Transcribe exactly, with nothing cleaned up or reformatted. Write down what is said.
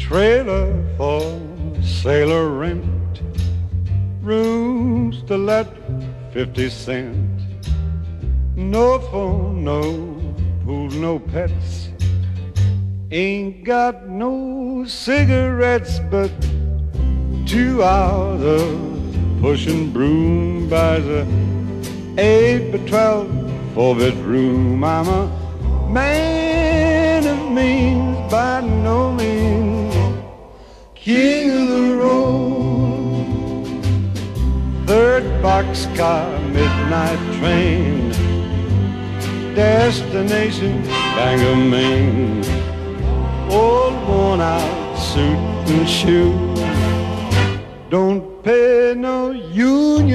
trailer for sailor rent, rooms to let fifty cent. No phone, no pool, no pets. Ain't got no cigarettes, but two hours of pushing broom buys a eight by twelve four bedroom. I'm a man of means, by no means king of the road. Third boxcar, midnight train, destination Bangor, Maine. Old worn out suit and shoe, don't pay no union